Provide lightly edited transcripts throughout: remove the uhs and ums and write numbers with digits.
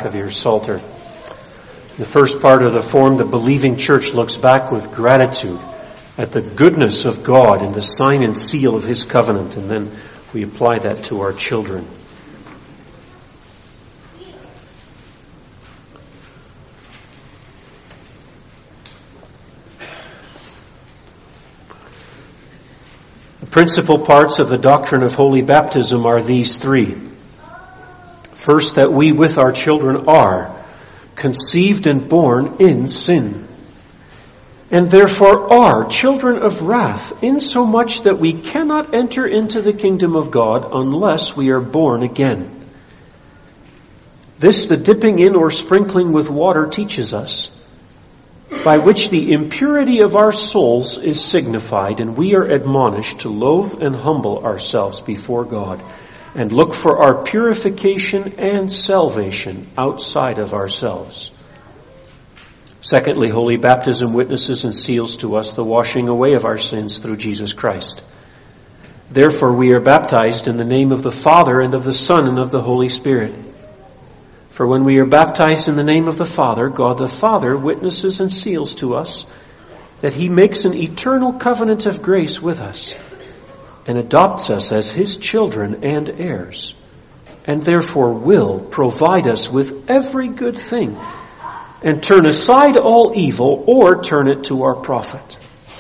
of your Psalter. In the first part of the form, the believing church looks back with gratitude at the goodness of God and the sign and seal of His covenant, and then we apply that to our children. The principal parts of the doctrine of holy baptism are these three. First, that we with our children are conceived and born in sin, and therefore are children of wrath, insomuch that we cannot enter into the kingdom of God unless we are born again. This the dipping in or sprinkling with water teaches us, by which the impurity of our souls is signified, and we are admonished to loathe and humble ourselves before God, and look for our purification and salvation outside of ourselves. Secondly, holy baptism witnesses and seals to us the washing away of our sins through Jesus Christ. Therefore we are baptized in the name of the Father, and of the Son, and of the Holy Spirit. For when we are baptized in the name of the Father, God the Father witnesses and seals to us that He makes an eternal covenant of grace with us, and adopts us as His children and heirs, and therefore will provide us with every good thing, and turn aside all evil, or turn it to our profit.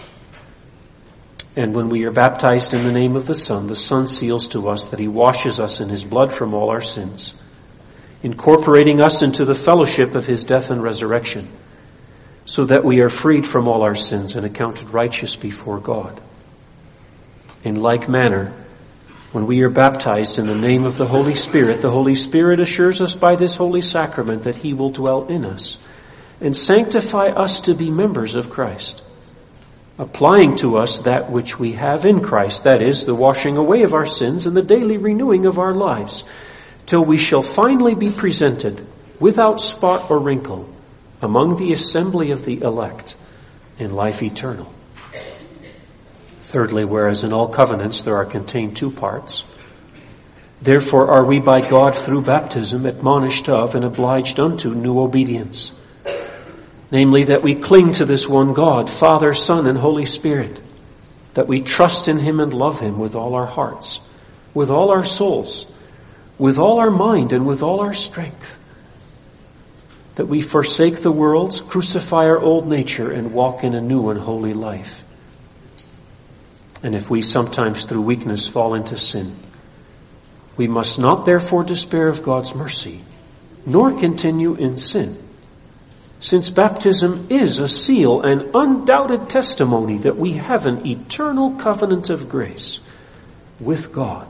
And when we are baptized in the name of the Son seals to us that He washes us in His blood from all our sins, incorporating us into the fellowship of His death and resurrection, so that we are freed from all our sins and accounted righteous before God. In like manner, when we are baptized in the name of the Holy Spirit assures us by this holy sacrament that He will dwell in us and sanctify us to be members of Christ, applying to us that which we have in Christ, that is, the washing away of our sins and the daily renewing of our lives, till we shall finally be presented without spot or wrinkle among the assembly of the elect in life eternal. Thirdly, whereas in all covenants there are contained two parts, therefore are we by God through baptism admonished of and obliged unto new obedience. Namely, that we cling to this one God, Father, Son, and Holy Spirit, that we trust in Him and love Him with all our hearts, with all our souls, with all our mind, and with all our strength, that we forsake the world, crucify our old nature, and walk in a new and holy life. And if we sometimes through weakness fall into sin, we must not therefore despair of God's mercy, nor continue in sin, since baptism is a seal and undoubted testimony that we have an eternal covenant of grace with God.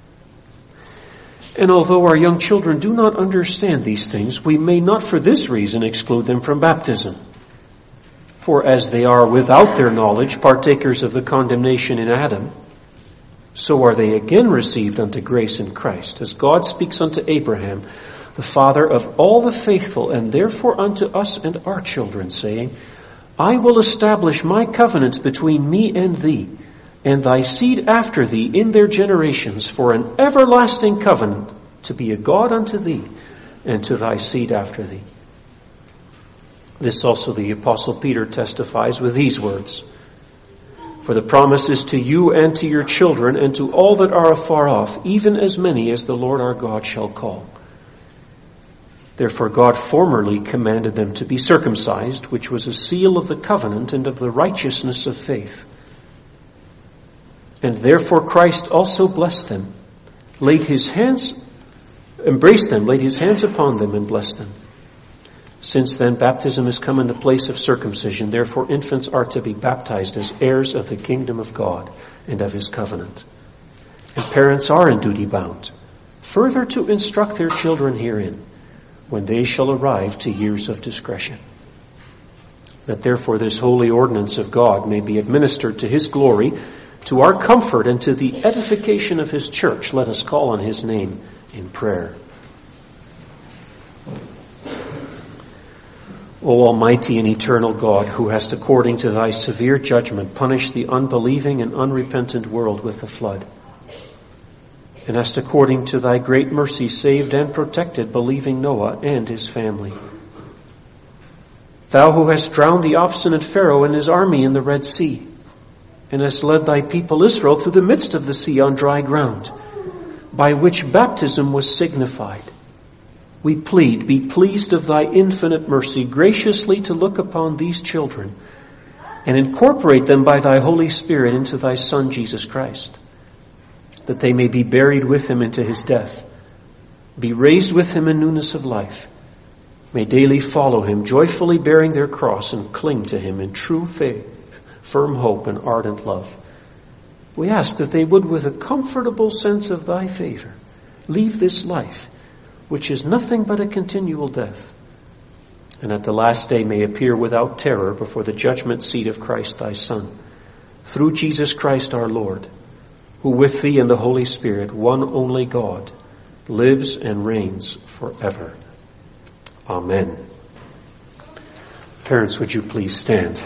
And although our young children do not understand these things, we may not for this reason exclude them from baptism. For as they are without their knowledge partakers of the condemnation in Adam, so are they again received unto grace in Christ, as God speaks unto Abraham, the father of all the faithful, and therefore unto us and our children, saying, I will establish my covenants between me and thee, and thy seed after thee in their generations, for an everlasting covenant, to be a God unto thee, and to thy seed after thee. This also the Apostle Peter testifies with these words, For the promise is to you and to your children, and to all that are afar off, even as many as the Lord our God shall call. Therefore God formerly commanded them to be circumcised, which was a seal of the covenant and of the righteousness of faith. And therefore Christ also blessed them, embraced them, laid His hands upon them, and blessed them. Since then baptism has come in the place of circumcision, therefore infants are to be baptized as heirs of the kingdom of God and of His covenant. And parents are in duty bound, further to instruct their children herein, when they shall arrive to years of discretion. That therefore this holy ordinance of God may be administered to His glory, to our comfort, and to the edification of His church, let us call on His name in prayer. O Almighty and eternal God, who hast according to Thy severe judgment punished the unbelieving and unrepentant world with the flood, and hast according to thy great mercy saved and protected believing Noah and his family. Thou who hast drowned the obstinate Pharaoh and his army in the Red Sea, and hast led thy people Israel through the midst of the sea on dry ground, by which baptism was signified. We plead, be pleased of thy infinite mercy graciously to look upon these children and incorporate them by thy Holy Spirit into thy Son Jesus Christ, that they may be buried with him into his death, be raised with him in newness of life, may daily follow him, joyfully bearing their cross and cling to him in true faith, firm hope, and ardent love. We ask that they would, with a comfortable sense of thy favor, leave this life, which is nothing but a continual death, and at the last day may appear without terror before the judgment seat of Christ thy Son, through Jesus Christ our Lord, who with thee and the Holy Spirit, one only God, lives and reigns forever. Amen. Parents, would you please stand?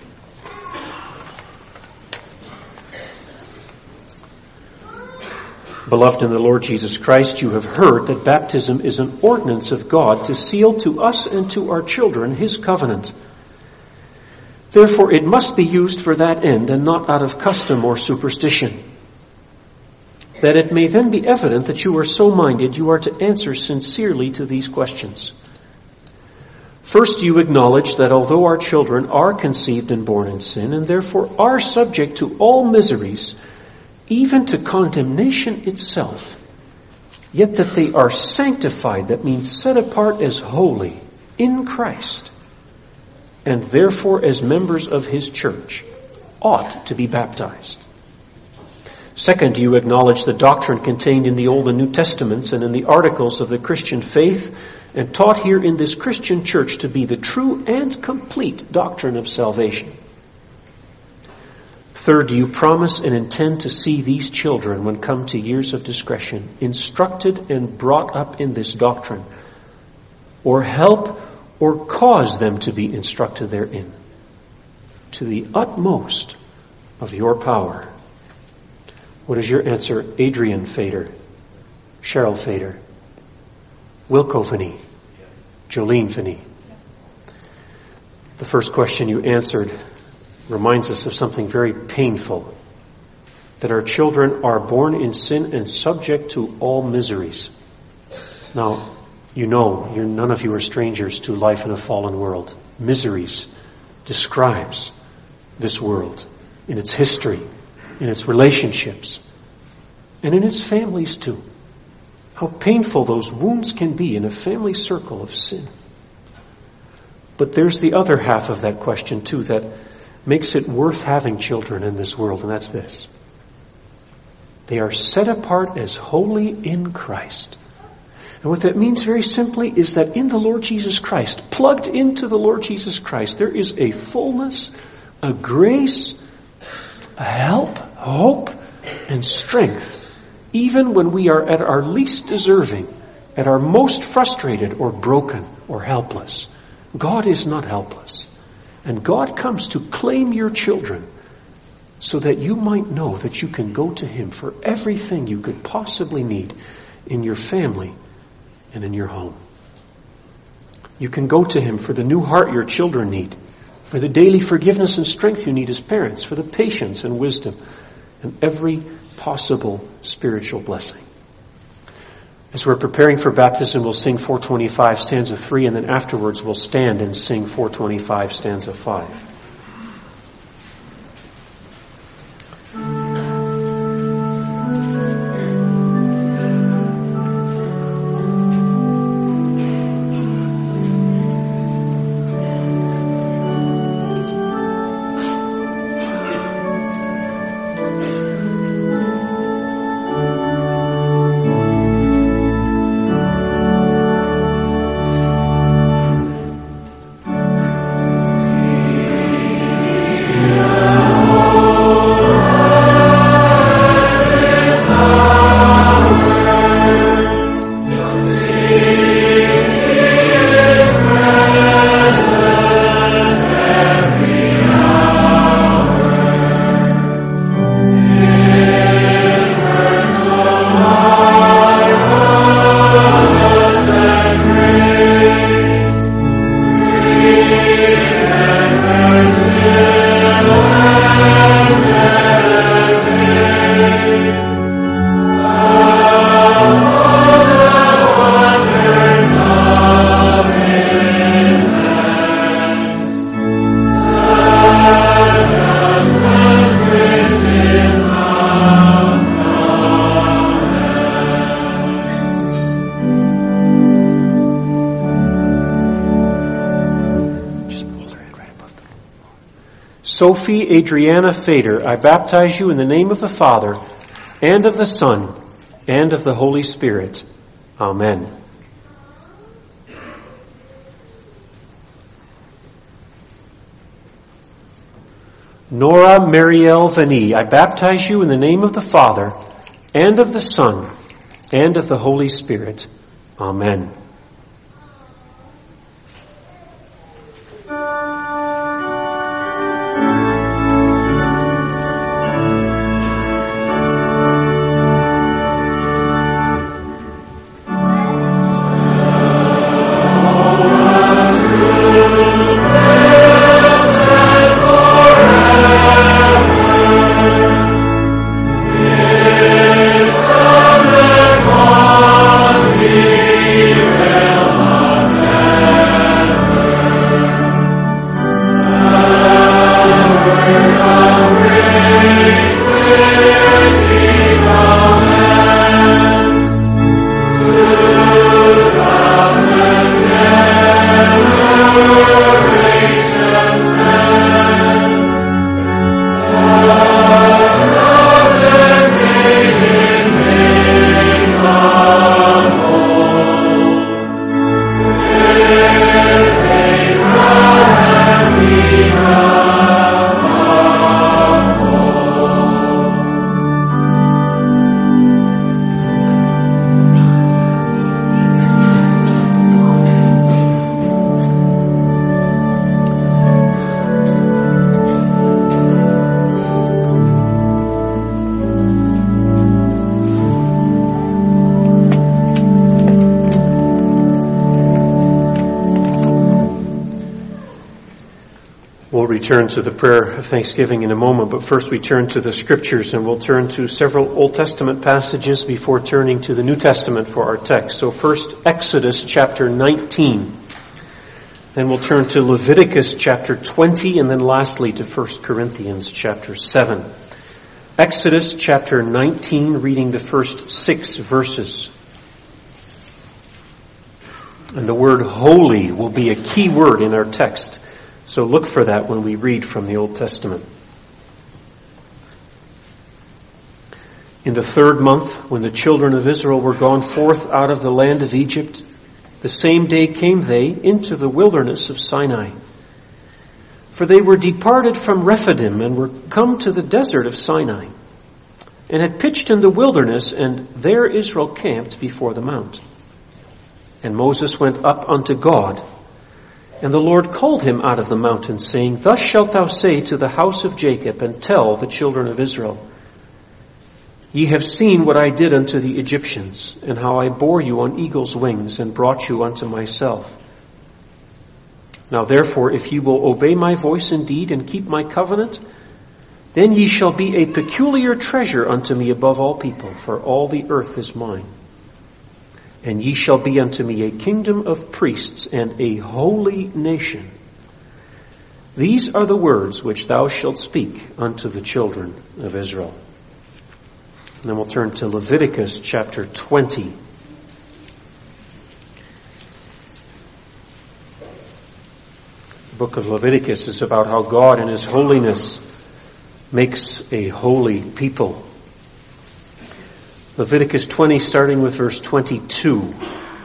Beloved in the Lord Jesus Christ, you have heard that baptism is an ordinance of God to seal to us and to our children his covenant. Therefore, it must be used for that end and not out of custom or superstition. That it may then be evident that you are so minded, you are to answer sincerely to these questions. First, you acknowledge that although our children are conceived and born in sin, and therefore are subject to all miseries, even to condemnation itself, yet that they are sanctified, that means set apart as holy, in Christ, and therefore as members of his church, ought to be baptized. Second, you acknowledge the doctrine contained in the Old and New Testaments and in the articles of the Christian faith, and taught here in this Christian church to be the true and complete doctrine of salvation. Third, you promise and intend to see these children, when come to years of discretion, instructed and brought up in this doctrine, or help or cause them to be instructed therein, to the utmost of your power. What is your answer, Adrian Fader, Cheryl Fader, Wilco Finney, Jolene Finney? The first question you answered reminds us of something very painful, that our children are born in sin and subject to all miseries. Now, you know, none of you are strangers to life in a fallen world. Miseries describes this world in its history, in its relationships, and in its families too. How painful those wounds can be in a family circle of sin. But there's the other half of that question too, that makes it worth having children in this world, and that's this. They are set apart as holy in Christ. And what that means very simply is that in the Lord Jesus Christ, plugged into the Lord Jesus Christ, there is a fullness, a grace, a help, hope, and strength, even when we are at our least deserving, at our most frustrated or broken or helpless. God is not helpless. And God comes to claim your children so that you might know that you can go to him for everything you could possibly need in your family and in your home. You can go to him for the new heart your children need, for the daily forgiveness and strength you need as parents, for the patience and wisdom and every possible spiritual blessing. As we're preparing for baptism, we'll sing 425 stanza 3, and then afterwards we'll stand and sing 425 stanza 5. Sophie Adriana Fader, I baptize you in the name of the Father, and of the Son, and of the Holy Spirit. Amen. Nora Marielle Vani, I baptize you in the name of the Father, and of the Son, and of the Holy Spirit. Amen. We'll return to the prayer of thanksgiving in a moment, but first we turn to the Scriptures, and we'll turn to several Old Testament passages before turning to the New Testament for our text. So first, Exodus chapter 19. Then we'll turn to Leviticus chapter 20, and then lastly to 1 Corinthians chapter 7. Exodus chapter 19, reading the first 6 verses. And the word holy will be a key word in our text. So look for that when we read from the Old Testament. In the 3rd month, when the children of Israel were gone forth out of the land of Egypt, the same day came they into the wilderness of Sinai. For they were departed from Rephidim and were come to the desert of Sinai, and had pitched in the wilderness, and there Israel camped before the mount. And Moses went up unto God, and the Lord called him out of the mountain, saying, Thus shalt thou say to the house of Jacob, and tell the children of Israel, Ye have seen what I did unto the Egyptians, and how I bore you on eagle's wings, and brought you unto myself. Now therefore, if ye will obey my voice indeed, and keep my covenant, then ye shall be a peculiar treasure unto me above all people, for all the earth is mine. And ye shall be unto me a kingdom of priests and a holy nation. These are the words which thou shalt speak unto the children of Israel. And then we'll turn to Leviticus chapter 20. The book of Leviticus is about how God in His holiness makes a holy people. Leviticus 20, starting with verse 22.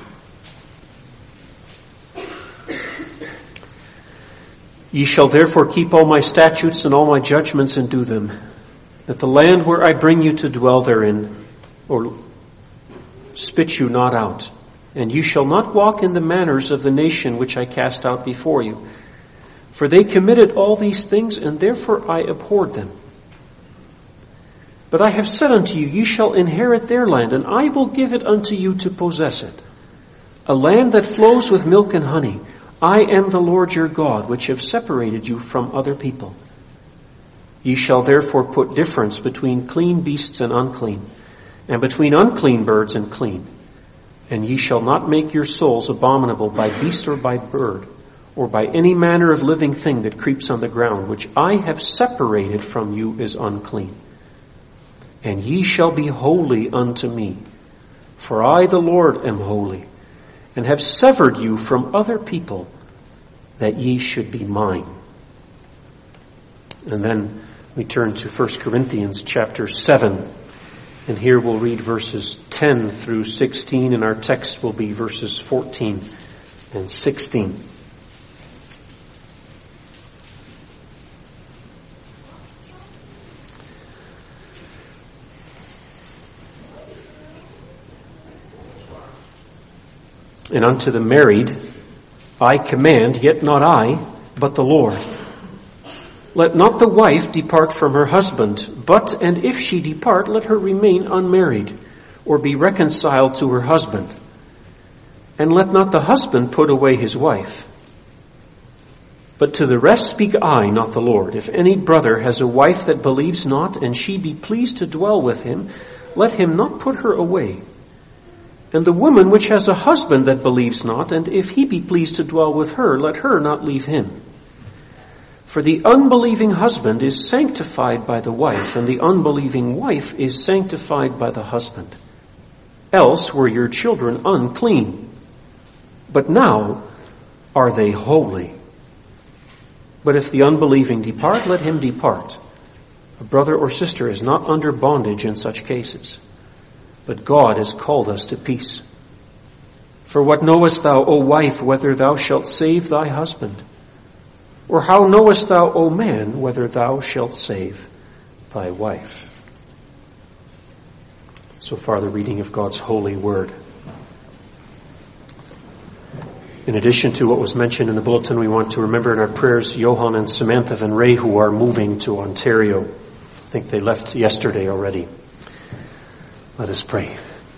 Ye shall therefore keep all my statutes and all my judgments and do them, that the land where I bring you to dwell therein, or spit you not out. And you shall not walk in the manners of the nation which I cast out before you. For they committed all these things, and therefore I abhorred them. But I have said unto you, ye shall inherit their land, and I will give it unto you to possess it, a land that flows with milk and honey. I am the Lord your God, which have separated you from other people. Ye shall therefore put difference between clean beasts and unclean, and between unclean birds and clean. And ye shall not make your souls abominable by beast or by bird, or by any manner of living thing that creeps on the ground, which I have separated from you as unclean. And ye shall be holy unto me, for I, the Lord, am holy, and have severed you from other people, that ye should be mine. And then we turn to 1 Corinthians chapter 7. And here we'll read verses 10 through 16, and our text will be verses 14 and 16. And unto the married I command, yet not I, but the Lord. Let not the wife depart from her husband, but, and if she depart, let her remain unmarried, or be reconciled to her husband. And let not the husband put away his wife. But to the rest speak I, not the Lord. If any brother has a wife that believes not, and she be pleased to dwell with him, let him not put her away. And the woman which has a husband that believes not, and if he be pleased to dwell with her, let her not leave him. For the unbelieving husband is sanctified by the wife, and the unbelieving wife is sanctified by the husband. Else were your children unclean, but now are they holy. But if the unbelieving depart, let him depart. A brother or sister is not under bondage in such cases, but God has called us to peace. For what knowest thou, O wife, whether thou shalt save thy husband? Or how knowest thou, O man, whether thou shalt save thy wife? So far the reading of God's holy word. In addition to what was mentioned in the bulletin, we want to remember in our prayers Johan and Samantha Van Ray, who are moving to Ontario. I think they left yesterday already. Let us pray.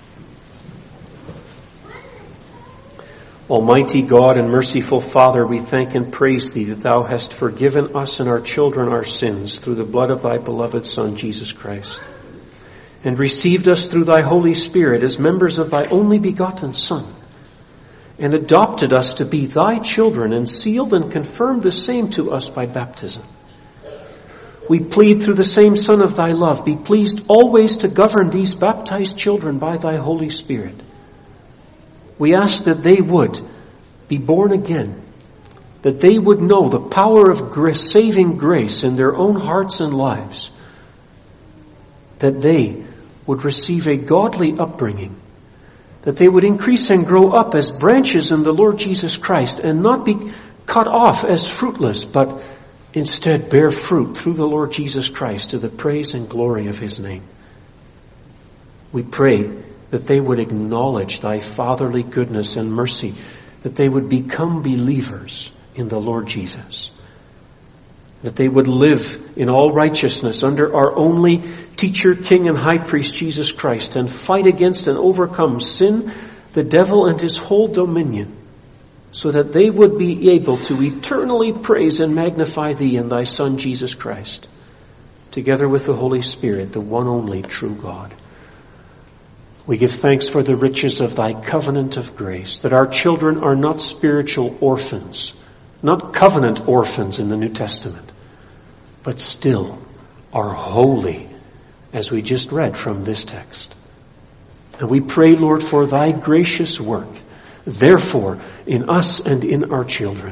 Almighty God and merciful Father, we thank and praise Thee that Thou hast forgiven us and our children our sins through the blood of Thy beloved Son, Jesus Christ, and received us through Thy Holy Spirit as members of Thy only begotten Son, and adopted us to be Thy children, and sealed and confirmed the same to us by baptism. We plead through the same Son of Thy love, be pleased always to govern these baptized children by Thy Holy Spirit. We ask that they would be born again, that they would know the power of saving grace in their own hearts and lives, that they would receive a godly upbringing, that they would increase and grow up as branches in the Lord Jesus Christ and not be cut off as fruitless, but instead bear fruit through the Lord Jesus Christ to the praise and glory of His name. We pray that they would acknowledge Thy fatherly goodness and mercy, that they would become believers in the Lord Jesus, that they would live in all righteousness under our only teacher, king, and high priest, Jesus Christ, and fight against and overcome sin, the devil, and his whole dominion, so that they would be able to eternally praise and magnify Thee and Thy Son, Jesus Christ, together with the Holy Spirit, the one only true God. We give thanks for the riches of Thy covenant of grace, that our children are not spiritual orphans, not covenant orphans in the New Testament, but still are holy, as we just read from this text. And we pray, Lord, for Thy gracious work, therefore, in us and in our children.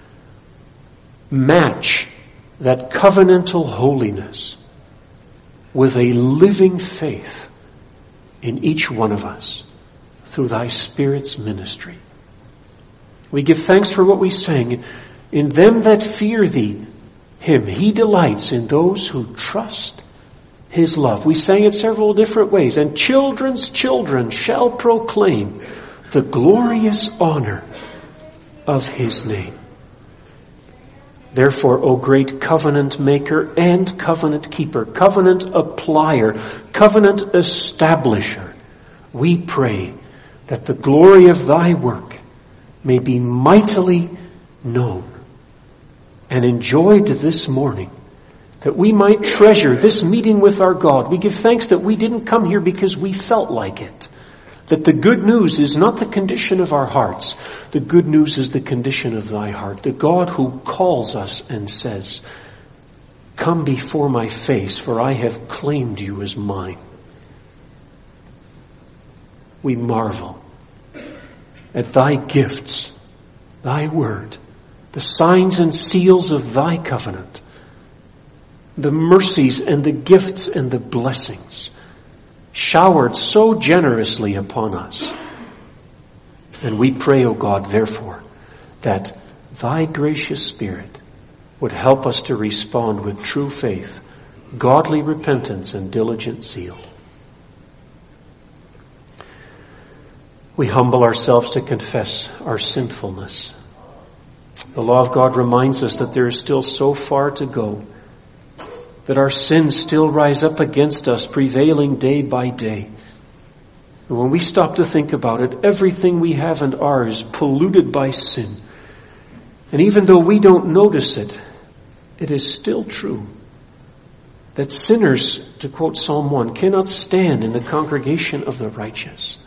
Match that covenantal holiness with a living faith in each one of us through Thy Spirit's ministry. We give thanks for what we sang. In them that fear Thee, Him He delights, in those who trust His love. We sang it several different ways. And children's children shall proclaim the glorious honor of His name. Therefore, O great covenant maker and covenant keeper, covenant applier, covenant establisher, we pray that the glory of Thy work may be mightily known and enjoyed this morning, that we might treasure this meeting with our God. We give thanks that we didn't come here because we felt like it. That the good news is not the condition of our hearts. The good news is the condition of Thy heart. The God who calls us and says, come before my face, for I have claimed you as mine. We marvel at Thy gifts, Thy word, the signs and seals of Thy covenant, the mercies and the gifts and the blessings showered so generously upon us. And we pray, O God, therefore, that thy gracious Spirit would help us to respond with true faith, godly repentance, and diligent zeal. We humble ourselves to confess our sinfulness. The law of God reminds us that there is still so far to go, that our sins still rise up against us, prevailing day by day. And when we stop to think about it, everything we have and are is polluted by sin. And even though we don't notice it, it is still true that sinners, to quote Psalm 1, cannot stand in the congregation of the righteous.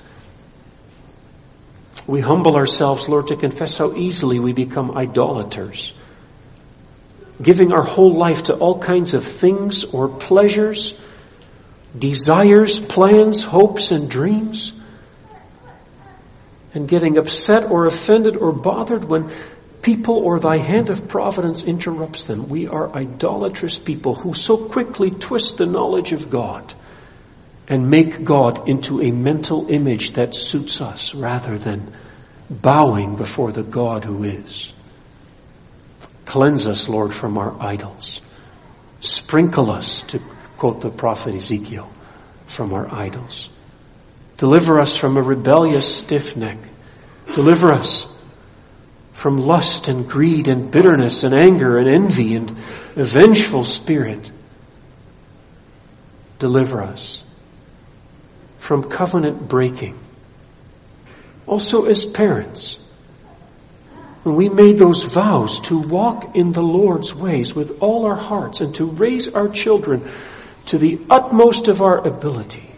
We humble ourselves, Lord, to confess how easily we become idolaters, giving our whole life to all kinds of things or pleasures, desires, plans, hopes, and dreams, and getting upset or offended or bothered when people or thy hand of providence interrupts them. We are idolatrous people who so quickly twist the knowledge of God and make God into a mental image that suits us rather than bowing before the God who is. Cleanse us, Lord, from our idols. Sprinkle us, to quote the prophet Ezekiel, from our idols. Deliver us from a rebellious stiff neck. Deliver us from lust and greed and bitterness and anger and envy and a vengeful spirit. Deliver us from covenant breaking. Also as parents, when we made those vows to walk in the Lord's ways with all our hearts and to raise our children to the utmost of our ability.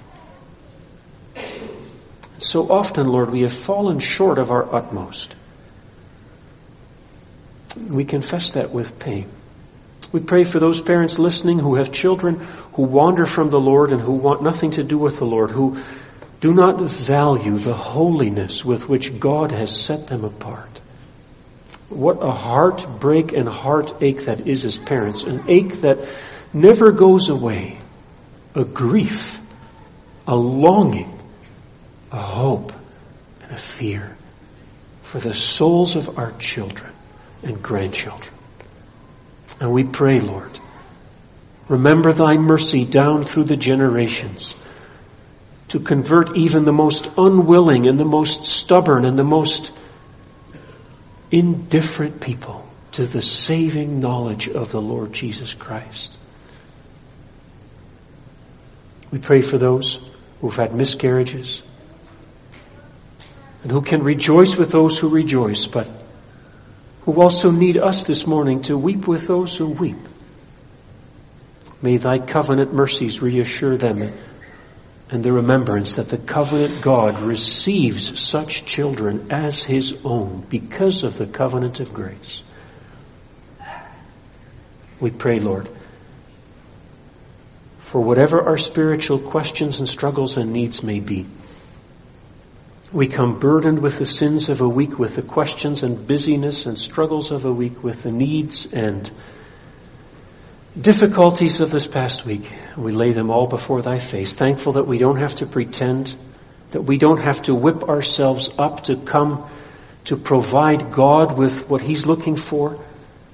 So often, Lord, we have fallen short of our utmost. We confess that with pain. We pray for those parents listening who have children who wander from the Lord and who want nothing to do with the Lord, who do not value the holiness with which God has set them apart. What a heartbreak and heartache that is as parents, an ache that never goes away, a grief, a longing, a hope, and a fear for the souls of our children and grandchildren. And we pray, Lord, remember thy mercy down through the generations to convert even the most unwilling and the most stubborn and the most indifferent people to the saving knowledge of the Lord Jesus Christ. We pray for those who've had miscarriages and who can rejoice with those who rejoice, but who also need us this morning to weep with those who weep. May thy covenant mercies reassure them and the remembrance that the covenant God receives such children as his own because of the covenant of grace. We pray, Lord, for whatever our spiritual questions and struggles and needs may be. We come burdened with the sins of a week, with the questions and busyness and struggles of a week, with the needs and difficulties of this past week. We lay them all before thy face, thankful that we don't have to pretend, that we don't have to whip ourselves up to come to provide God with what he's looking for,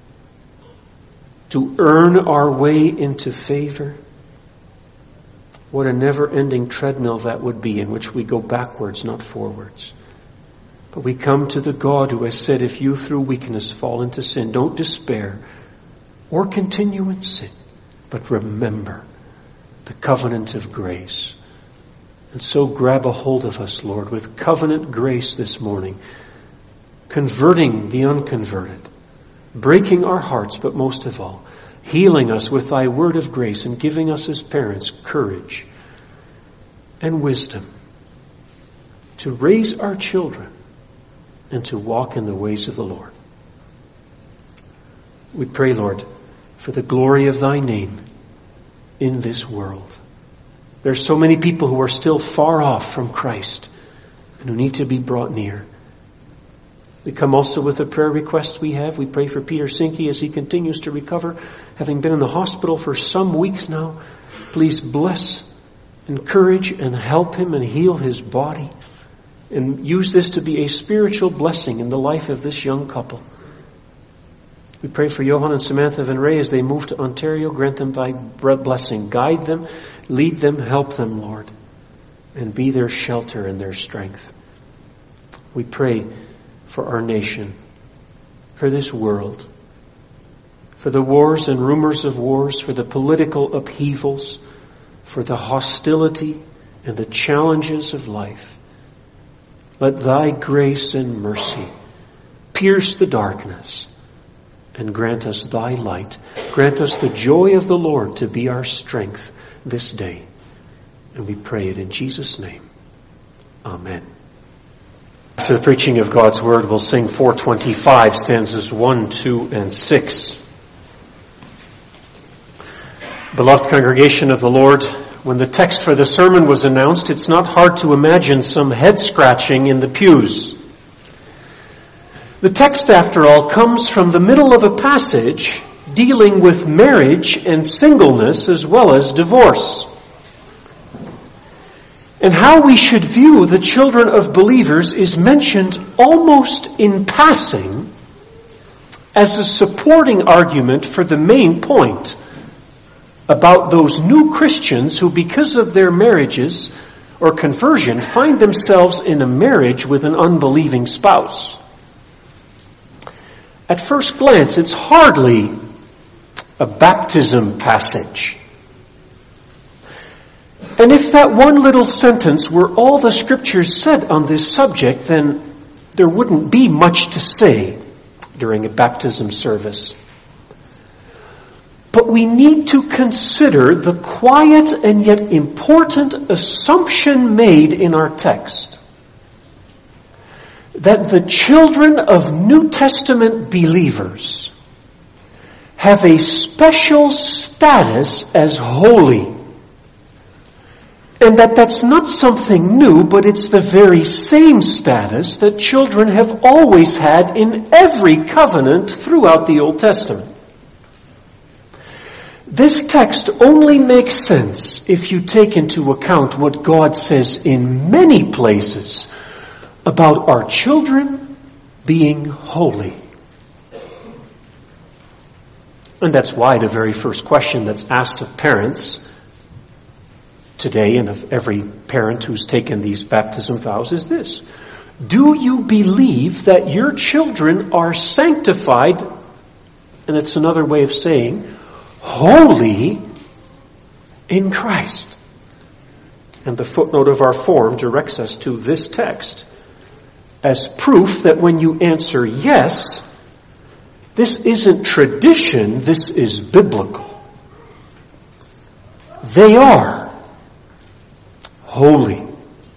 to earn our way into favor. What a never-ending treadmill that would be, in which we go backwards, not forwards. But we come to the God who has said, if you through weakness fall into sin, don't despair or continue in sin, but remember the covenant of grace. And so grab a hold of us, Lord, with covenant grace this morning, converting the unconverted, breaking our hearts, but most of all, healing us with thy word of grace and giving us as parents courage and wisdom to raise our children and to walk in the ways of the Lord. We pray, Lord, for the glory of thy name in this world. There are so many people who are still far off from Christ and who need to be brought near. We come also with the prayer requests we have. We pray for Peter Sinke as he continues to recover, having been in the hospital for some weeks now. Please bless, encourage, and help him and heal his body. And use this to be a spiritual blessing in the life of this young couple. We pray for Johan and Samantha Van Ray as they move to Ontario. Grant them thy blessing. Guide them, lead them, help them, Lord. And be their shelter and their strength. We pray for our nation, for this world, for the wars and rumors of wars, for the political upheavals, for the hostility and the challenges of life. Let thy grace and mercy pierce the darkness and grant us thy light. Grant us the joy of the Lord to be our strength this day. And we pray it in Jesus' name. Amen. After the preaching of God's Word, we'll sing 425, stanzas 1, 2, and 6. Beloved congregation of the Lord, when the text for the sermon was announced, it's not hard to imagine some head scratching in the pews. The text, after all, comes from the middle of a passage dealing with marriage and singleness as well as divorce. And how we should view the children of believers is mentioned almost in passing as a supporting argument for the main point about those new Christians who, because of their marriages or conversion, find themselves in a marriage with an unbelieving spouse. At first glance, it's hardly a baptism passage. And if that one little sentence were all the Scriptures said on this subject, then there wouldn't be much to say during a baptism service. But we need to consider the quiet and yet important assumption made in our text that the children of New Testament believers have a special status as holy. And that's not something new, but it's the very same status that children have always had in every covenant throughout the Old Testament. This text only makes sense if you take into account what God says in many places about our children being holy. And that's why the very first question that's asked of parents today, and of every parent who's taken these baptism vows, is this: do you believe that your children are sanctified, and it's another way of saying holy, in Christ? And the footnote of our form directs us to this text as proof that when you answer yes, this isn't tradition, this is biblical. They are holy.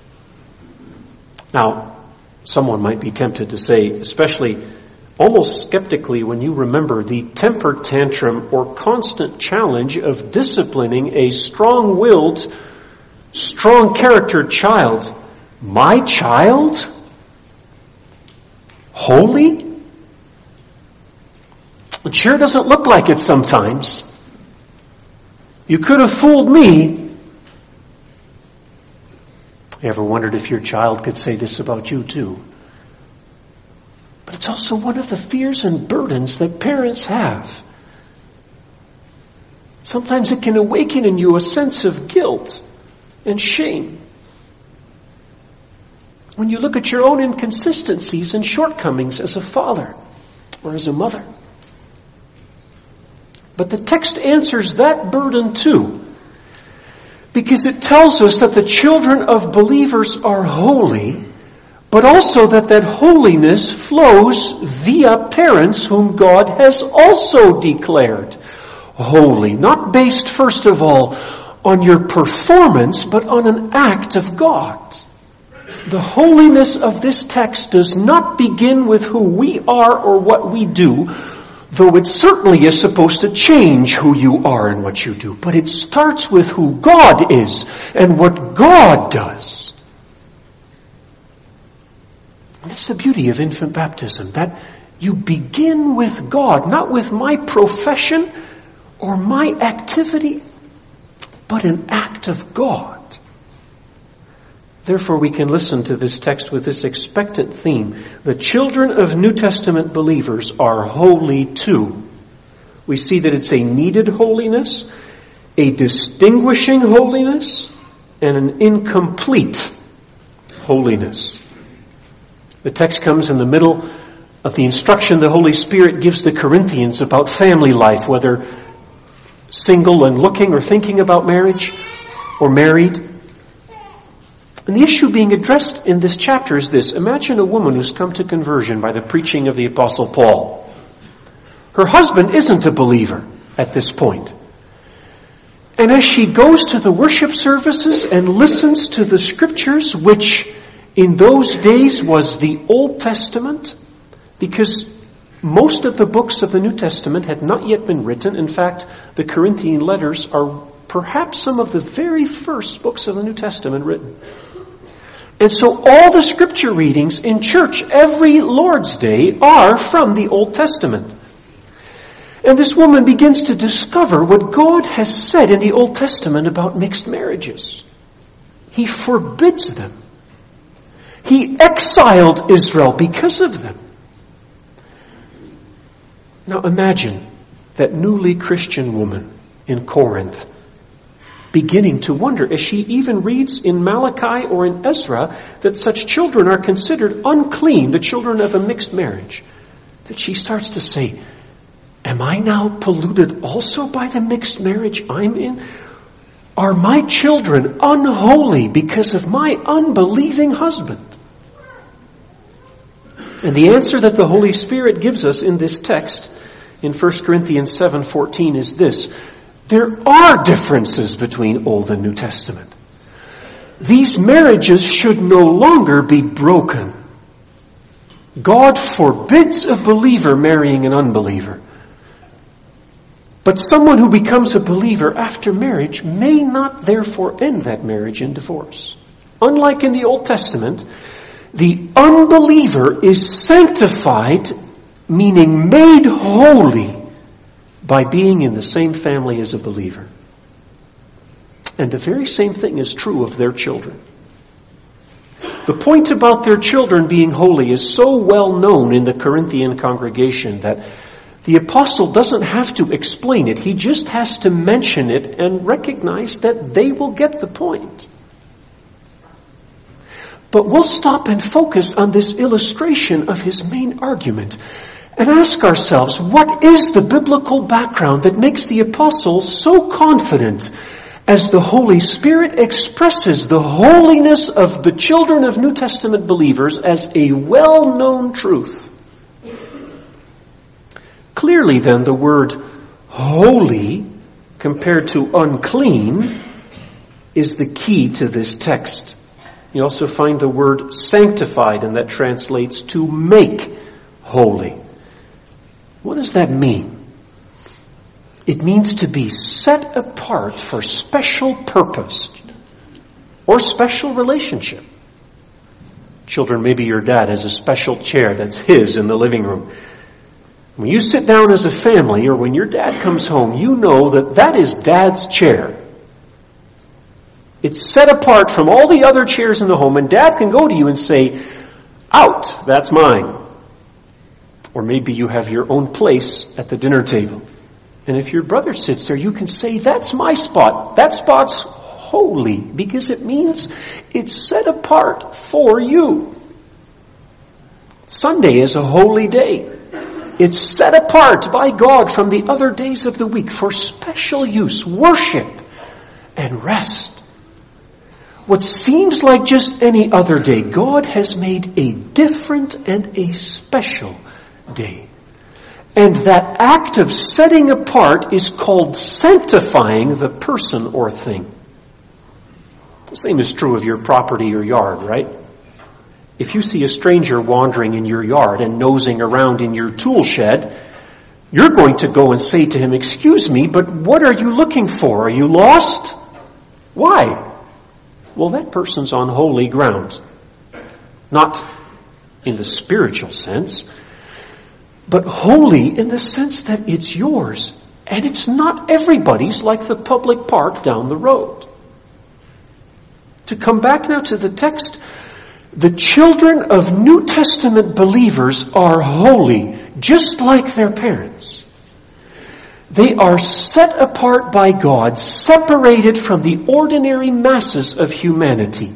Now, someone might be tempted to say, especially almost skeptically, when you remember the temper tantrum or constant challenge of disciplining a strong-willed, strong-charactered child. My child? Holy? It sure doesn't look like it sometimes. You could have fooled me. You ever wondered if your child could say this about you too? But it's also one of the fears and burdens that parents have. Sometimes it can awaken in you a sense of guilt and shame when you look at your own inconsistencies and shortcomings as a father or as a mother. But the text answers that burden too, because it tells us that the children of believers are holy, but also that holiness flows via parents whom God has also declared holy, not based first of all on your performance, but on an act of God. The holiness of this text does not begin with who we are or what we do, though it certainly is supposed to change who you are and what you do. But it starts with who God is and what God does. That's the beauty of infant baptism, that you begin with God, not with my profession or my activity, but an act of God. Therefore, we can listen to this text with this expectant theme. The children of New Testament believers are holy too. We see that it's a needed holiness, a distinguishing holiness, and an incomplete holiness. The text comes in the middle of the instruction the Holy Spirit gives the Corinthians about family life, whether single and looking or thinking about marriage or married. And the issue being addressed in this chapter is this. Imagine a woman who's come to conversion by the preaching of the Apostle Paul. Her husband isn't a believer at this point. And as she goes to the worship services and listens to the Scriptures, which in those days was the Old Testament, because most of the books of the New Testament had not yet been written. In fact, the Corinthian letters are perhaps some of the very first books of the New Testament written. And so all the Scripture readings in church every Lord's Day are from the Old Testament. And this woman begins to discover what God has said in the Old Testament about mixed marriages. He forbids them. He exiled Israel because of them. Now imagine that newly Christian woman in Corinth beginning to wonder, as she even reads in Malachi or in Ezra that such children are considered unclean, the children of a mixed marriage, that she starts to say, am I now polluted also by the mixed marriage I'm in? Are my children unholy because of my unbelieving husband? And the answer that the Holy Spirit gives us in this text in 1 Corinthians 7:14 is this. There are differences between Old and New Testament. These marriages should no longer be broken. God forbids a believer marrying an unbeliever. But someone who becomes a believer after marriage may not therefore end that marriage in divorce. Unlike in the Old Testament, the unbeliever is sanctified, meaning made holy, by being in the same family as a believer. And the very same thing is true of their children. The point about their children being holy is so well known in the Corinthian congregation that the apostle doesn't have to explain it. He just has to mention it and recognize that they will get the point. But we'll stop and focus on this illustration of his main argument and ask ourselves, what is the biblical background that makes the apostle so confident as the Holy Spirit expresses the holiness of the children of New Testament believers as a well-known truth? Clearly then, the word holy compared to unclean is the key to this text. You also find the word sanctified, and that translates to make holy. What does that mean? It means to be set apart for special purpose or special relationship. Children, maybe your dad has a special chair that's his in the living room. When you sit down as a family, or when your dad comes home, you know that that is Dad's chair. It's set apart from all the other chairs in the home, and Dad can go to you and say, out, that's mine. Or maybe you have your own place at the dinner table. And if your brother sits there, you can say, that's my spot. That spot's holy, because it means it's set apart for you. Sunday is a holy day. It's set apart by God from the other days of the week for special use, worship, and rest. What seems like just any other day, God has made a different and a special day. And that act of setting apart is called sanctifying the person or thing. The same is true of your property or yard, right? If you see a stranger wandering in your yard and nosing around in your tool shed, you're going to go and say to him, excuse me, but what are you looking for? Are you lost? Why? Well, that person's on holy ground. Not in the spiritual sense, but holy in the sense that it's yours. And it's not everybody's, like the public park down the road. To come back now to the text, the children of New Testament believers are holy, just like their parents. They are set apart by God, separated from the ordinary masses of humanity.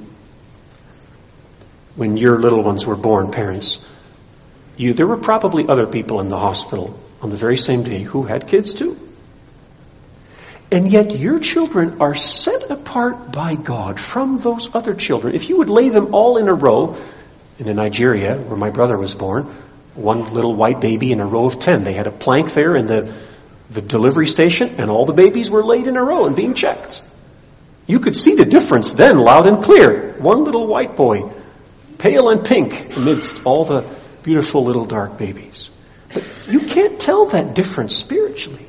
When your little ones were born, parents, there were probably other people in the hospital on the very same day who had kids too. And yet your children are set apart by God from those other children. If you would lay them all in a row, in Nigeria, where my brother was born, one little white baby in a row of 10. They had a plank there in the delivery station, and all the babies were laid in a row and being checked. You could see the difference then, loud and clear. One little white boy, pale and pink, amidst all the beautiful little dark babies. But you can't tell that difference spiritually.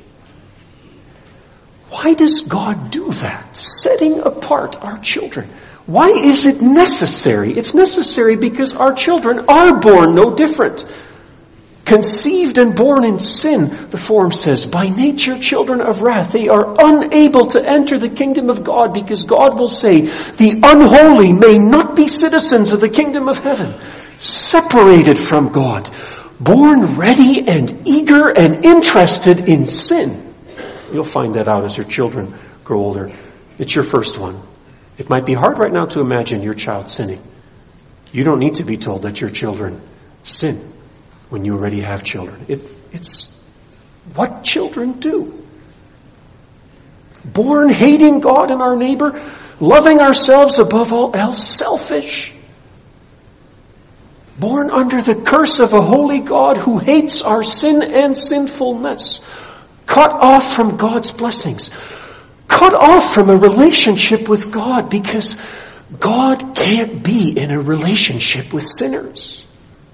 Why does God do that? Setting apart our children. Why is it necessary? It's necessary because our children are born no different. Conceived and born in sin, the form says, by nature children of wrath. They are unable to enter the kingdom of God because God will say, the unholy may not be citizens of the kingdom of heaven. Separated from God. Born ready and eager and interested in sin. You'll find that out as your children grow older. It's your first one. It might be hard right now to imagine your child sinning. You don't need to be told that your children sin when you already have children. It's what children do. Born hating God and our neighbor, loving ourselves above all else, selfish. Born under the curse of a holy God who hates our sin and sinfulness. Cut off from God's blessings. Cut off from a relationship with God because God can't be in a relationship with sinners.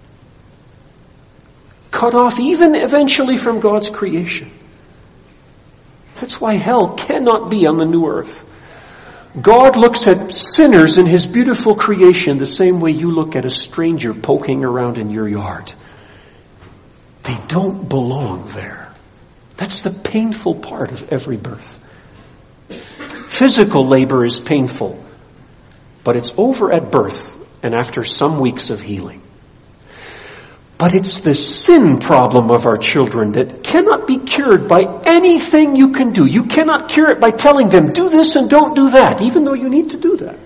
Cut off even eventually from God's creation. That's why hell cannot be on the new earth. God looks at sinners in His beautiful creation the same way you look at a stranger poking around in your yard. They don't belong there. That's the painful part of every birth. Physical labor is painful, but it's over at birth and after some weeks of healing. But it's the sin problem of our children that cannot be cured by anything you can do. You cannot cure it by telling them, do this and don't do that, even though you need to do that.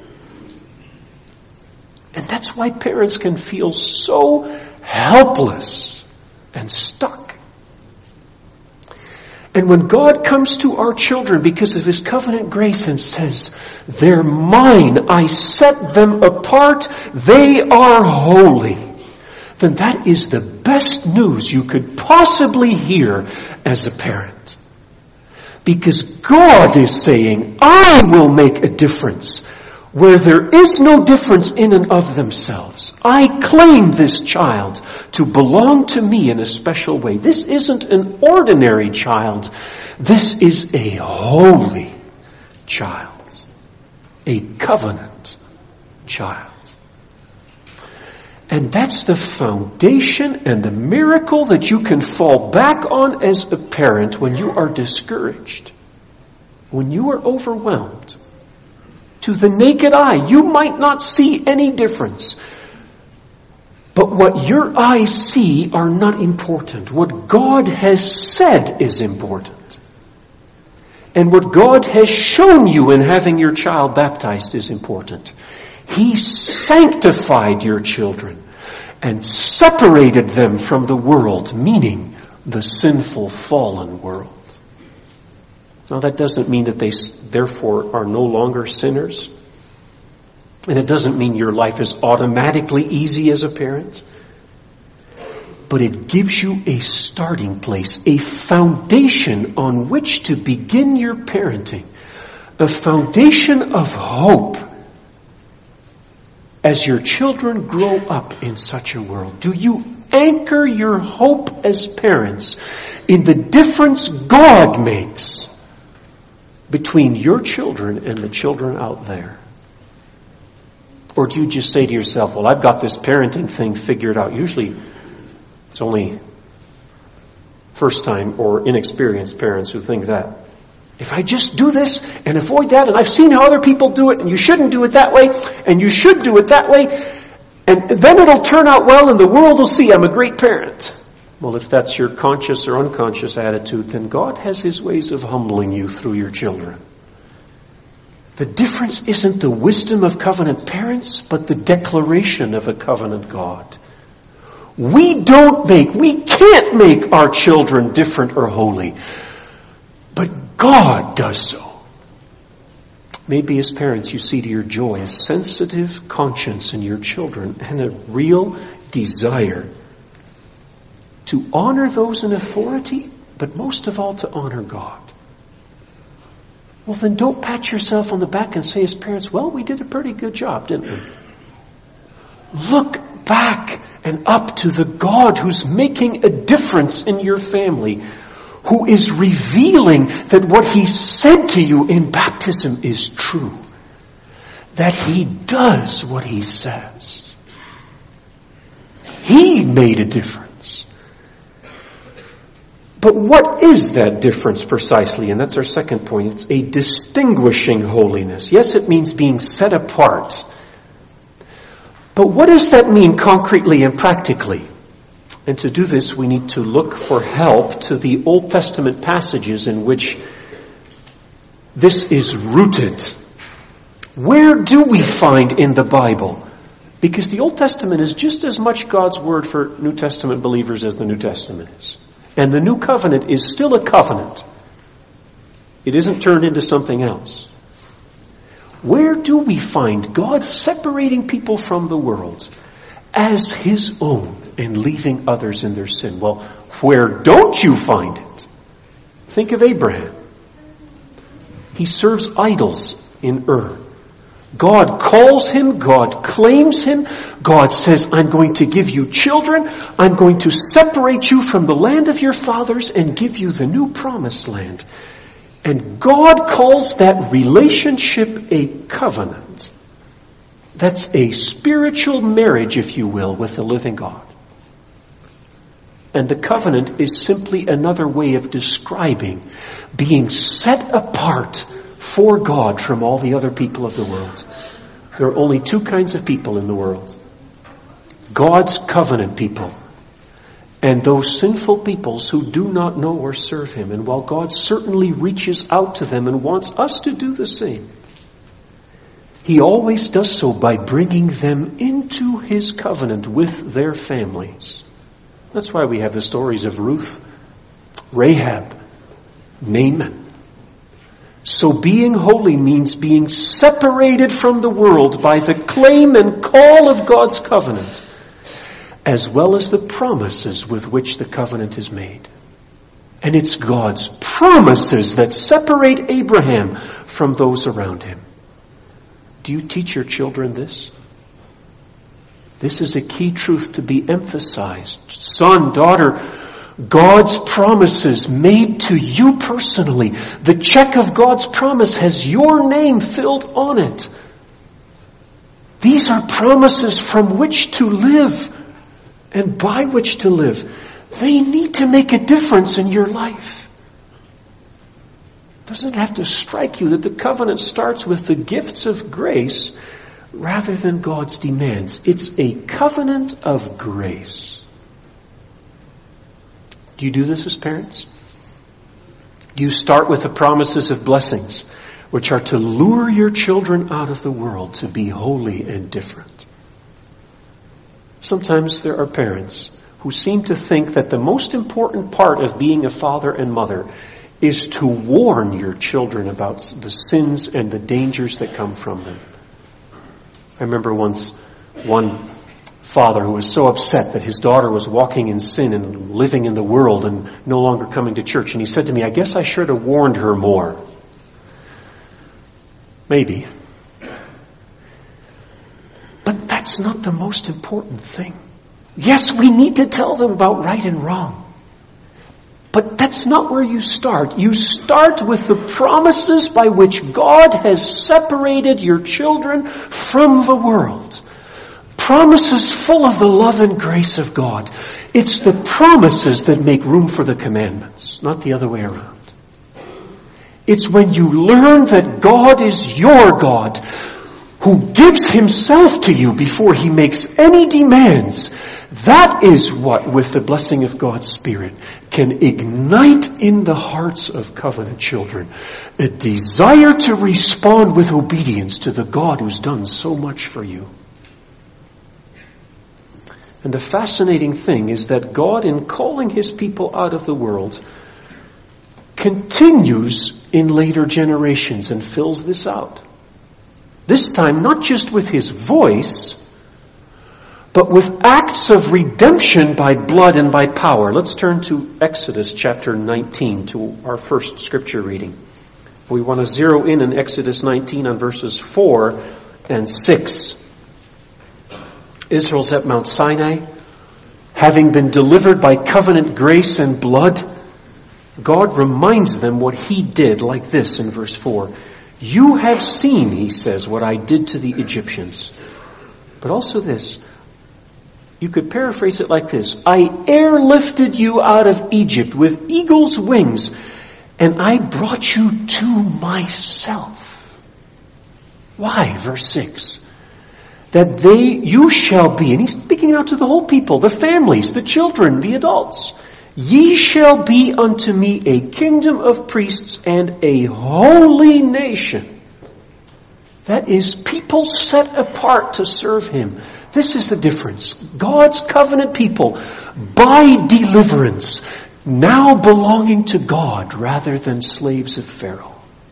And that's why parents can feel so helpless and stuck. And when God comes to our children because of His covenant grace and says, they're mine, I set them apart, they are holy, then that is the best news you could possibly hear as a parent. Because God is saying, I will make a difference where there is no difference in and of themselves. I claim this child to belong to me in a special way. This isn't an ordinary child. This is a holy child. A covenant child. And that's the foundation and the miracle that you can fall back on as a parent when you are discouraged, when you are overwhelmed. To the naked eye, you might not see any difference. But what your eyes see are not important. What God has said is important. And what God has shown you in having your child baptized is important. He sanctified your children and separated them from the world, meaning the sinful, fallen world. Now that doesn't mean that they therefore are no longer sinners. And it doesn't mean your life is automatically easy as a parent. But it gives you a starting place, a foundation on which to begin your parenting. A foundation of hope as your children grow up in such a world. Do you anchor your hope as parents in the difference God makes between your children and the children out there? Or do you just say to yourself, well, I've got this parenting thing figured out. Usually it's only first-time or inexperienced parents who think that. If I just do this and avoid that, and I've seen how other people do it, and you shouldn't do it that way, and you should do it that way, and then it'll turn out well and the world will see I'm a great parent. Well, if that's your conscious or unconscious attitude, then God has His ways of humbling you through your children. The difference isn't the wisdom of covenant parents, but the declaration of a covenant God. We can't make our children different or holy, but God does so. Maybe as parents you see to your joy a sensitive conscience in your children and a real desire to honor those in authority, but most of all to honor God. Well, then don't pat yourself on the back and say as parents, well, we did a pretty good job, didn't we? Look back and up to the God who's making a difference in your family, who is revealing that what He said to you in baptism is true. That He does what He says. He made a difference. But what is that difference precisely? And that's our second point. It's a distinguishing holiness. Yes, it means being set apart. But what does that mean concretely and practically? And to do this, we need to look for help to the Old Testament passages in which this is rooted. Where do we find in the Bible? Because the Old Testament is just as much God's Word for New Testament believers as the New Testament is. And the New Covenant is still a covenant. It isn't turned into something else. Where do we find God separating people from the world as His own and leaving others in their sin? Well, where don't you find it? Think of Abraham. He serves idols in Ur. God calls him, God claims him, God says, I'm going to give you children, I'm going to separate you from the land of your fathers and give you the new promised land. And God calls that relationship a covenant. That's a spiritual marriage, if you will, with the living God. And the covenant is simply another way of describing being set apart for God from all the other people of the world. There are only two kinds of people in the world. God's covenant people and those sinful peoples who do not know or serve Him. And while God certainly reaches out to them and wants us to do the same, He always does so by bringing them into His covenant with their families. That's why we have the stories of Ruth, Rahab, Naaman. So being holy means being separated from the world by the claim and call of God's covenant, as well as the promises with which the covenant is made. And it's God's promises that separate Abraham from those around him. Do you teach your children this? This is a key truth to be emphasized. Son, daughter, God's promises made to you personally. The check of God's promise has your name filled on it. These are promises from which to live and by which to live. They need to make a difference in your life. Doesn't it have to strike you that the covenant starts with the gifts of grace rather than God's demands? It's a covenant of grace. Do you do this as parents? Do you start with the promises of blessings, which are to lure your children out of the world to be holy and different? Sometimes there are parents who seem to think that the most important part of being a father and mother is to warn your children about the sins and the dangers that come from them. I remember once one father who was so upset that his daughter was walking in sin and living in the world and no longer coming to church. And he said to me, I guess I should have warned her more. Maybe. But that's not the most important thing. Yes, we need to tell them about right and wrong. But that's not where you start. You start with the promises by which God has separated your children from the world. Promises full of the love and grace of God. It's the promises that make room for the commandments, not the other way around. It's when you learn that God is your God, who gives himself to you before he makes any demands. That is what, with the blessing of God's Spirit, can ignite in the hearts of covenant children a desire to respond with obedience to the God who's done so much for you. And the fascinating thing is that God, in calling his people out of the world, continues in later generations and fills this out. This time, not just with his voice, but with acts of redemption by blood and by power. Let's turn to Exodus chapter 19, to our first scripture reading. We want to zero in Exodus 19 on verses 4 and 6. Israel's at Mount Sinai, having been delivered by covenant grace and blood. God reminds them what he did, like this in verse 4. You have seen, he says, what I did to the Egyptians. But also this, you could paraphrase it like this. I airlifted you out of Egypt with eagle's wings, and I brought you to myself. Why? Verse 6. That you shall be, and he's speaking out to the whole people, the families, the children, the adults. Ye shall be unto me a kingdom of priests and a holy nation. That is, people set apart to serve him. This is the difference. God's covenant people, by deliverance, now belonging to God rather than slaves of Pharaoh.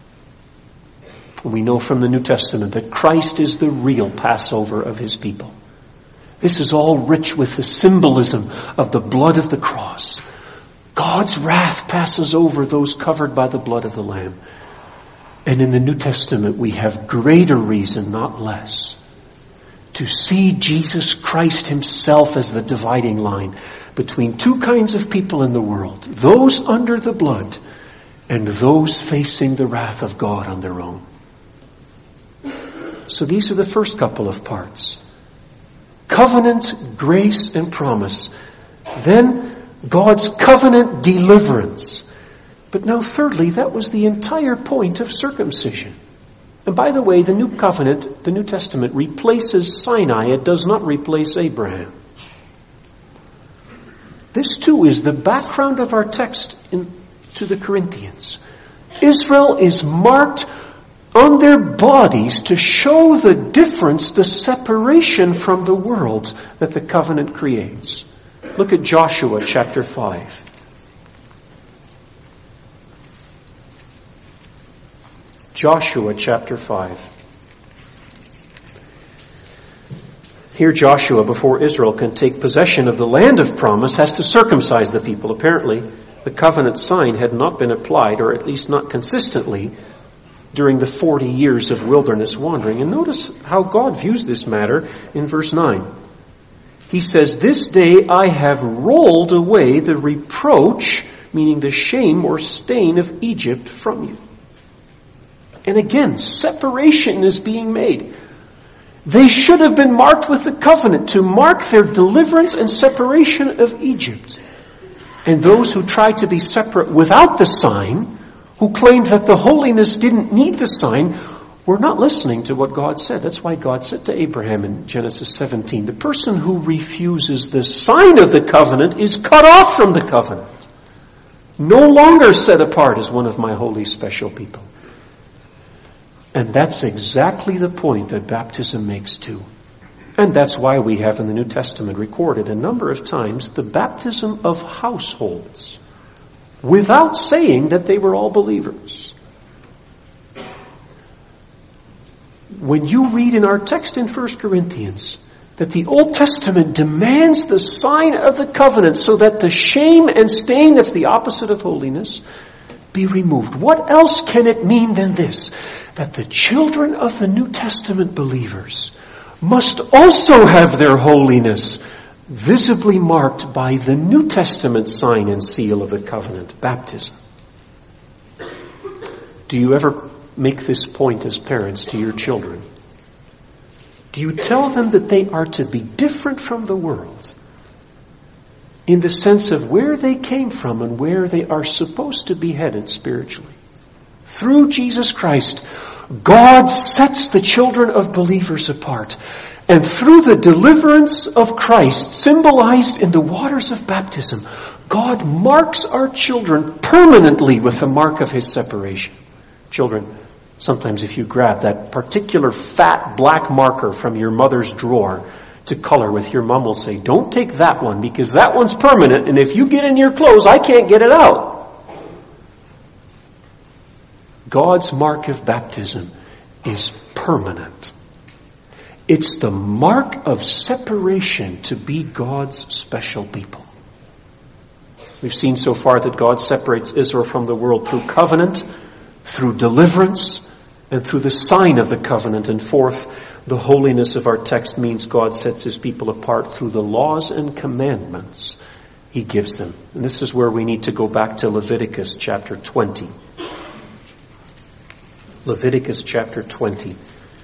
We know from the New Testament that Christ is the real Passover of his people. This is all rich with the symbolism of the blood of the cross. God's wrath passes over those covered by the blood of the Lamb. And in the New Testament we have greater reason, not less, to see Jesus Christ himself as the dividing line between two kinds of people in the world. Those under the blood and those facing the wrath of God on their own. So these are the first couple of parts. Covenant, grace, and promise. Then God's covenant deliverance. But now thirdly, that was the entire point of circumcision. And by the way, the New Covenant, the New Testament, replaces Sinai. It does not replace Abraham. This too is the background of our text to the Corinthians. Israel is marked on their bodies to show the difference, the separation from the world that the covenant creates. Look at Joshua chapter 5. Joshua chapter 5. Here Joshua, before Israel can take possession of the land of promise, has to circumcise the people. Apparently, the covenant sign had not been applied, or at least not consistently, during the 40 years of wilderness wandering. And notice how God views this matter in verse 9. He says, this day I have rolled away the reproach, meaning the shame or stain of Egypt from you. And again, separation is being made. They should have been marked with the covenant to mark their deliverance and separation of Egypt. And those who tried to be separate without the sign, who claimed that the holiness didn't need the sign, were not listening to what God said. That's why God said to Abraham in Genesis 17, the person who refuses the sign of the covenant is cut off from the covenant. No longer set apart as one of my holy special people. And that's exactly the point that baptism makes too. And that's why we have in the New Testament recorded a number of times the baptism of households, without saying that they were all believers. When you read in our text in 1 Corinthians that the Old Testament demands the sign of the covenant so that the shame and stain, that's the opposite of holiness, be removed. What else can it mean than this? That the children of the New Testament believers must also have their holiness visibly marked by the New Testament sign and seal of the covenant, baptism. Do you ever make this point as parents to your children? Do you tell them that they are to be different from the world in the sense of where they came from and where they are supposed to be headed spiritually? Through Jesus Christ, God sets the children of believers apart. And through the deliverance of Christ, symbolized in the waters of baptism, God marks our children permanently with the mark of His separation. Children, sometimes if you grab that particular fat black marker from your mother's drawer to color with, your mom will say, "Don't take that one because that one's permanent, and if you get in your clothes, I can't get it out." God's mark of baptism is permanent. It's the mark of separation to be God's special people. We've seen so far that God separates Israel from the world through covenant, through deliverance, and through the sign of the covenant. And fourth, the holiness of our text means God sets His people apart through the laws and commandments He gives them. And this is where we need to go back to Leviticus chapter 20. Leviticus chapter 20.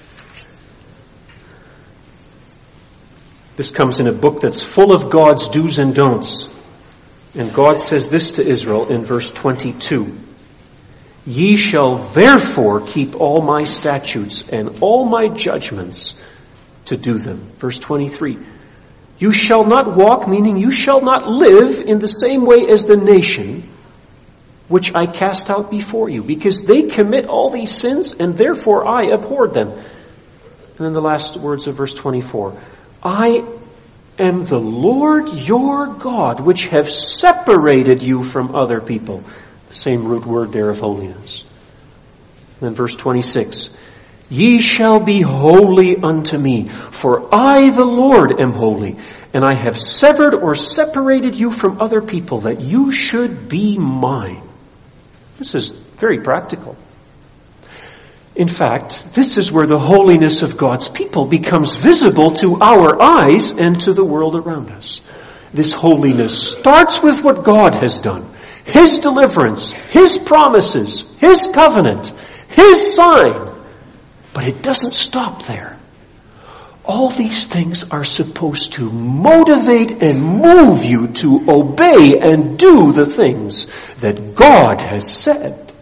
This comes in a book that's full of God's do's and don'ts. And God says this to Israel in verse 22. "Ye shall therefore keep all my statutes and all my judgments to do them." Verse 23. "You shall not walk," meaning you shall not live in the same way as the nation which I cast out before you, because they commit all these sins, and therefore I abhorred them. And then the last words of verse 24. "I am the Lord your God, which have separated you from other people." The same root word there of holiness. And then verse 26. "Ye shall be holy unto me, for I, the Lord, am holy, and I have severed or separated you from other people, that you should be mine." This is very practical. In fact, this is where the holiness of God's people becomes visible to our eyes and to the world around us. This holiness starts with what God has done. His deliverance, His promises, His covenant, His sign. But it doesn't stop there. All these things are supposed to motivate and move you to obey and do the things that God has said.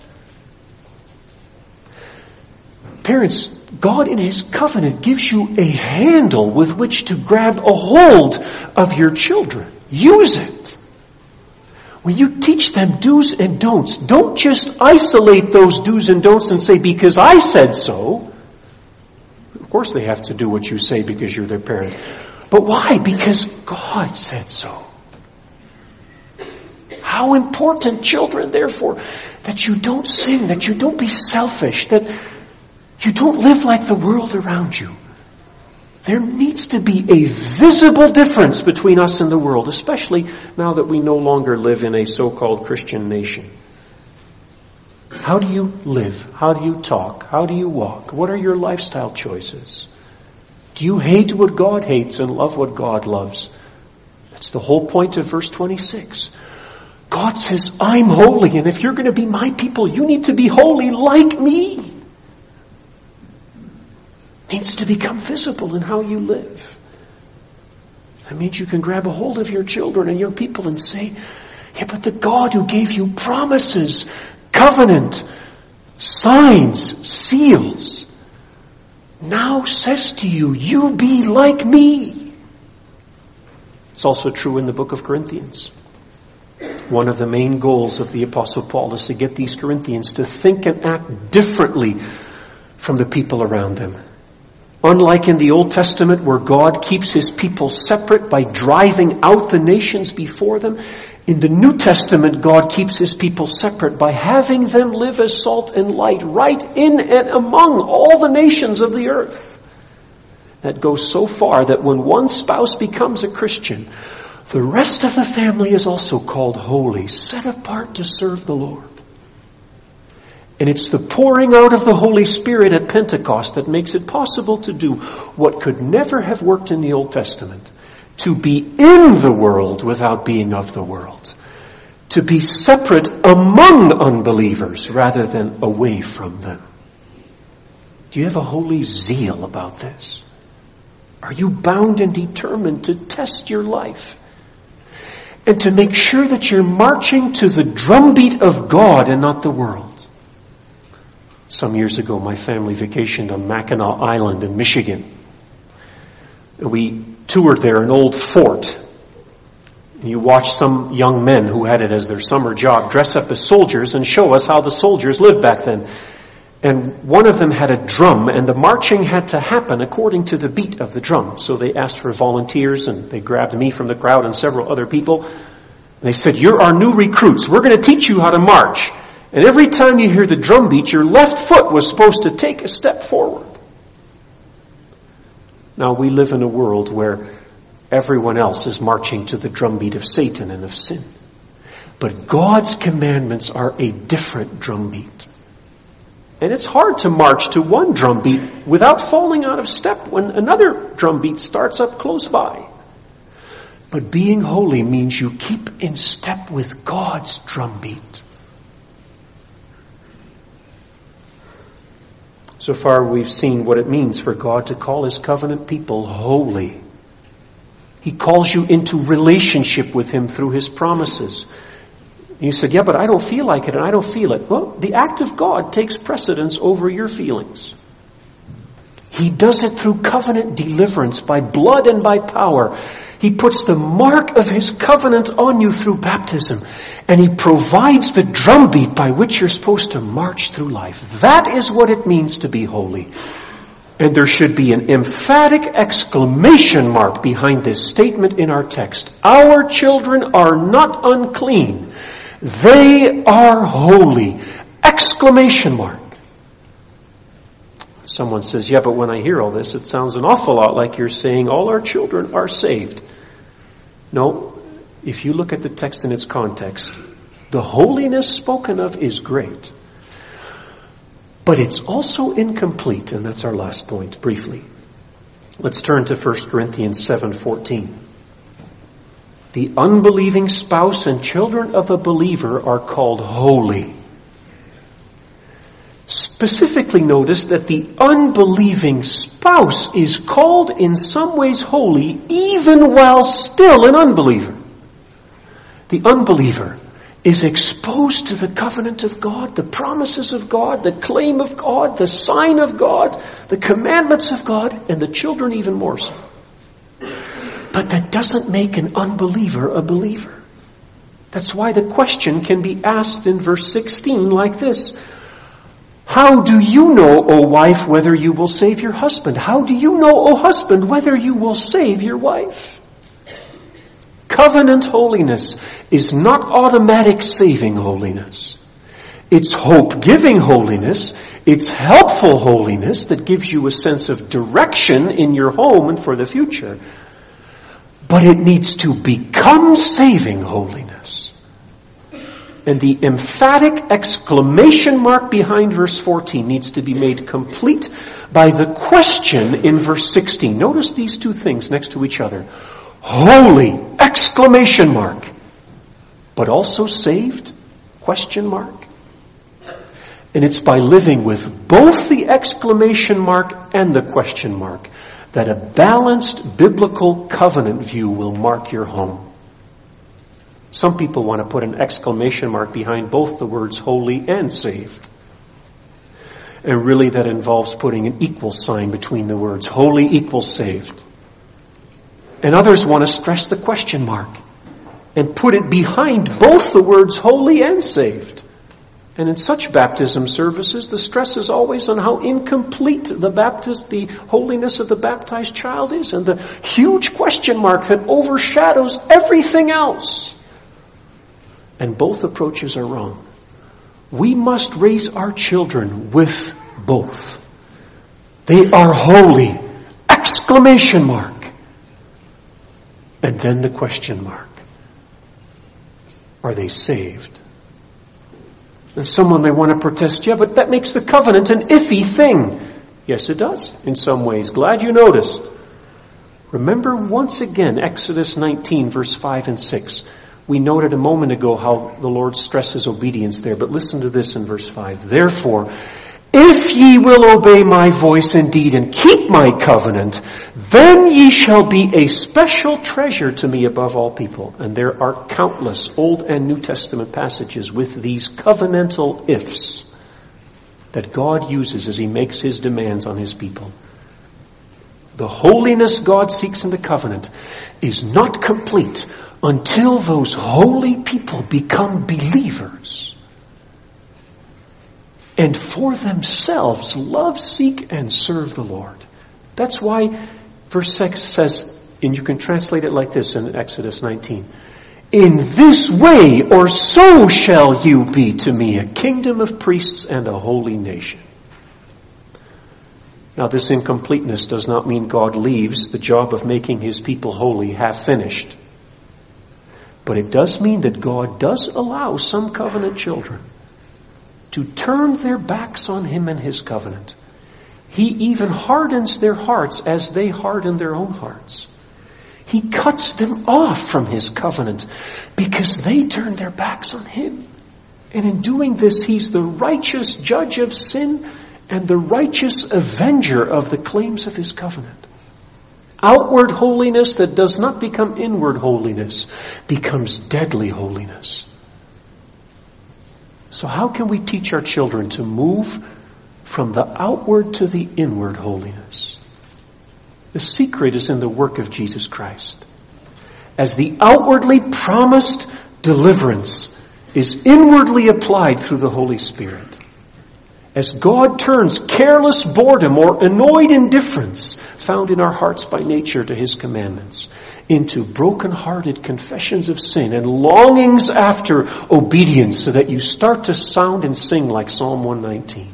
Parents, God in His covenant gives you a handle with which to grab a hold of your children. Use it. When you teach them do's and don'ts, don't just isolate those do's and don'ts and say, "Because I said so." Of course they have to do what you say because you're their parent. But why? Because God said so. How important, children, therefore, that you don't sin, that you don't be selfish, that you don't live like the world around you. There needs to be a visible difference between us and the world, especially now that we no longer live in a so-called Christian nation. How do you live? How do you talk? How do you walk? What are your lifestyle choices? Do you hate what God hates and love what God loves? That's the whole point of verse 26. God says, "I'm holy, and if you're going to be my people, you need to be holy like me." It needs to become visible in how you live. That means you can grab a hold of your children and young people and say, "Yeah, but the God who gave you promises, covenant, signs, seals, now says to you, you be like me." It's also true in the book of Corinthians. One of the main goals of the Apostle Paul is to get these Corinthians to think and act differently from the people around them. Unlike in the Old Testament, where God keeps His people separate by driving out the nations before them, in the New Testament, God keeps His people separate by having them live as salt and light right in and among all the nations of the earth. That goes so far that when one spouse becomes a Christian, the rest of the family is also called holy, set apart to serve the Lord. And it's the pouring out of the Holy Spirit at Pentecost that makes it possible to do what could never have worked in the Old Testament. to be in the world without being of the world, to be separate among unbelievers rather than away from them. Do you have a holy zeal about this? Are you bound and determined to test your life and to make sure that you're marching to the drumbeat of God and not the world? Some years ago, my family vacationed on Mackinac Island in Michigan. We toured there, an old fort. You watch some young men who had it as their summer job dress up as soldiers and show us how the soldiers lived back then. And one of them had a drum, and the marching had to happen according to the beat of the drum. So they asked for volunteers, and they grabbed me from the crowd and several other people. And they said, "You're our new recruits. We're going to teach you how to march. And every time you hear the drum beat, your left foot was supposed to take a step forward." Now, we live in a world where everyone else is marching to the drumbeat of Satan and of sin. But God's commandments are a different drumbeat. And it's hard to march to one drumbeat without falling out of step when another drumbeat starts up close by. But being holy means you keep in step with God's drumbeat. So far we've seen what it means for God to call His covenant people holy. He calls you into relationship with Him through His promises. You said, "Yeah, but I don't feel like it and I don't feel it." Well, the act of God takes precedence over your feelings. He does it through covenant deliverance by blood and by power. He puts the mark of His covenant on you through baptism. And He provides the drumbeat by which you're supposed to march through life. That is what it means to be holy. And there should be an emphatic exclamation mark behind this statement in our text. Our children are not unclean. They are holy. Exclamation mark. Someone says, "Yeah, but when I hear all this, it sounds an awful lot like you're saying all our children are saved." No, if you look at the text in its context, the holiness spoken of is great. But it's also incomplete, and that's our last point, briefly. Let's turn to 1 Corinthians 7:14. The unbelieving spouse and children of a believer are called holy. Specifically notice that the unbelieving spouse is called in some ways holy even while still an unbeliever. The unbeliever is exposed to the covenant of God, the promises of God, the claim of God, the sign of God, the commandments of God, and the children even more so. But that doesn't make an unbeliever a believer. That's why the question can be asked in verse 16 like this. How do you know, O wife, whether you will save your husband? How do you know, O husband, whether you will save your wife? Covenant holiness is not automatic saving holiness. It's hope-giving holiness. It's helpful holiness that gives you a sense of direction in your home and for the future. But it needs to become saving holiness. And the emphatic exclamation mark behind verse 14 needs to be made complete by the question in verse 16. Notice these two things next to each other. Holy! Exclamation mark. But also saved? Question mark. And it's by living with both the exclamation mark and the question mark that a balanced biblical covenant view will mark your home. Some people want to put an exclamation mark behind both the words holy and saved. And really that involves putting an equal sign between the words holy equals saved. And others want to stress the question mark and put it behind both the words holy and saved. And in such baptism services, the stress is always on how incomplete the holiness of the baptized child is, and the huge question mark that overshadows everything else. And both approaches are wrong. We must raise our children with both. They are holy! Exclamation mark! And then the question mark. Are they saved? And someone may want to protest, yeah, but that makes the covenant an iffy thing. Yes, it does, in some ways. Glad you noticed. Remember once again Exodus 19, verse 5 and 6. We noted a moment ago how the Lord stresses obedience there, but listen to this in verse 5. Therefore, if ye will obey my voice indeed and keep my covenant, then ye shall be a special treasure to me above all people. And there are countless Old and New Testament passages with these covenantal ifs that God uses as he makes his demands on his people. The holiness God seeks in the covenant is not complete until those holy people become believers and for themselves love, seek, and serve the Lord. That's why verse 6 says, and you can translate it like this in Exodus 19, in this way or so shall you be to me a kingdom of priests and a holy nation. Now, this incompleteness does not mean God leaves the job of making his people holy half finished. But it does mean that God does allow some covenant children to turn their backs on him and his covenant. He even hardens their hearts as they harden their own hearts. He cuts them off from his covenant because they turn their backs on him. And in doing this, he's the righteous judge of sin and the righteous avenger of the claims of his covenant. Outward holiness that does not become inward holiness becomes deadly holiness. So how can we teach our children to move from the outward to the inward holiness? The secret is in the work of Jesus Christ. As the outwardly promised deliverance is inwardly applied through the Holy Spirit. As God turns careless boredom or annoyed indifference found in our hearts by nature to his commandments into broken-hearted confessions of sin and longings after obedience so that you start to sound and sing like Psalm 119.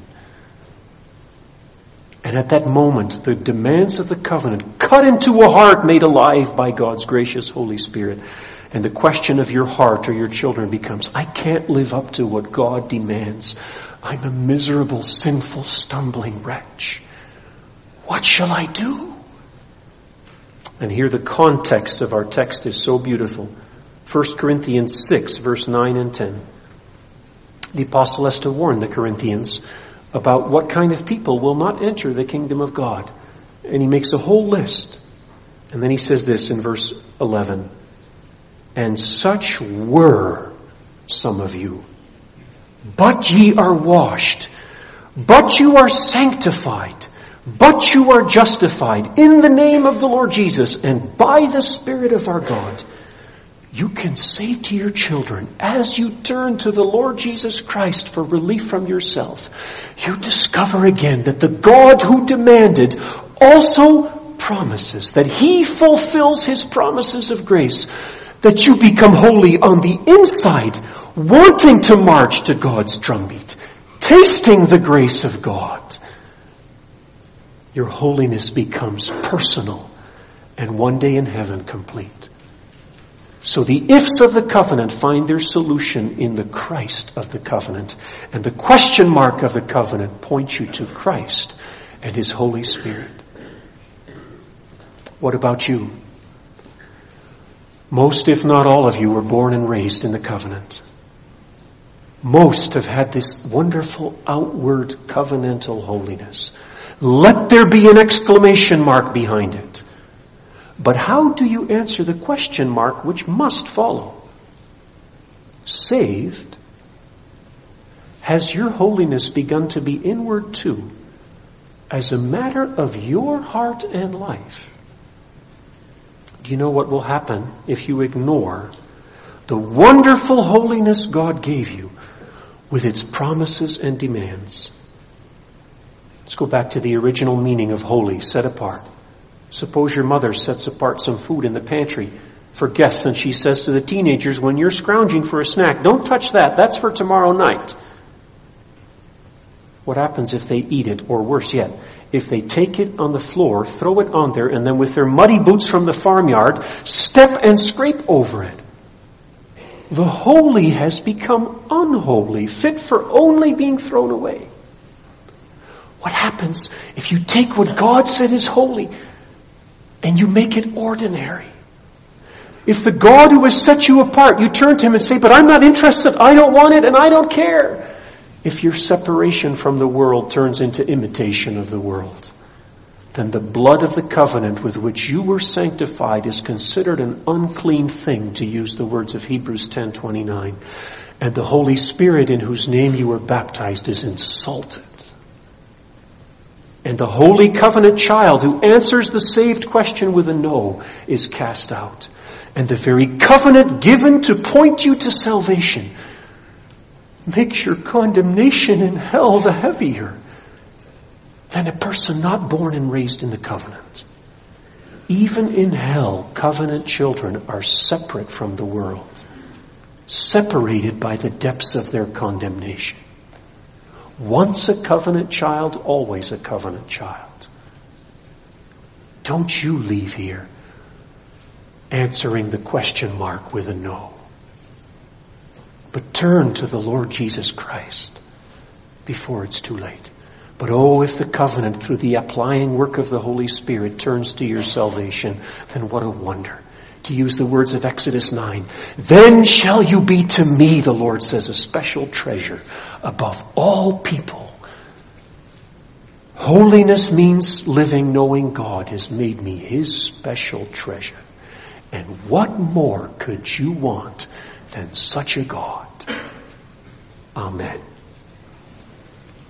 And at that moment, the demands of the covenant cut into a heart made alive by God's gracious Holy Spirit. And the question of your heart or your children becomes, I can't live up to what God demands. I'm a miserable, sinful, stumbling wretch. What shall I do? And here the context of our text is so beautiful. 1 Corinthians 6, verse 9 and 10. The apostle has to warn the Corinthians about what kind of people will not enter the kingdom of God. And he makes a whole list. And then he says this in verse 11. And such were some of you. But ye are washed, but you are sanctified, but you are justified in the name of the Lord Jesus and by the Spirit of our God. You can say to your children, as you turn to the Lord Jesus Christ for relief from yourself, you discover again that the God who demanded also promises, that he fulfills his promises of grace, that you become holy on the inside, wanting to march to God's drumbeat, tasting the grace of God. Your holiness becomes personal and one day in heaven complete. So the ifs of the covenant find their solution in the Christ of the covenant. And the question mark of the covenant points you to Christ and his Holy Spirit. What about you? Most, if not all of you, were born and raised in the covenant. Most have had this wonderful outward covenantal holiness. Let there be an exclamation mark behind it. But how do you answer the question mark which must follow? Saved? Has your holiness begun to be inward too, as a matter of your heart and life? Do you know what will happen if you ignore the wonderful holiness God gave you with its promises and demands? Let's go back to the original meaning of holy, set apart. Suppose your mother sets apart some food in the pantry for guests and she says to the teenagers, when you're scrounging for a snack, don't touch that, that's for tomorrow night. What happens if they eat it, or worse yet, if they take it on the floor, throw it on there, and then with their muddy boots from the farmyard, step and scrape over it? The holy has become unholy, fit for only being thrown away. What happens if you take what God said is holy and you make it ordinary. If the God who has set you apart, you turn to Him and say, but I'm not interested, I don't want it, and I don't care. If your separation from the world turns into imitation of the world, then the blood of the covenant with which you were sanctified is considered an unclean thing, to use the words of Hebrews 10:29. And the Holy Spirit in whose name you were baptized is insulted. And the holy covenant child who answers the saved question with a no is cast out. And the very covenant given to point you to salvation makes your condemnation in hell the heavier than a person not born and raised in the covenant. Even in hell, covenant children are separate from the world, separated by the depths of their condemnation. Once a covenant child, always a covenant child. Don't you leave here answering the question mark with a no. But turn to the Lord Jesus Christ before it's too late. But oh, if the covenant through the applying work of the Holy Spirit turns to your salvation, then what a wonder. To use the words of Exodus 9, then shall you be to me, the Lord says, a special treasure above all people. Holiness means living knowing God has made me His special treasure. And what more could you want than such a God? Amen.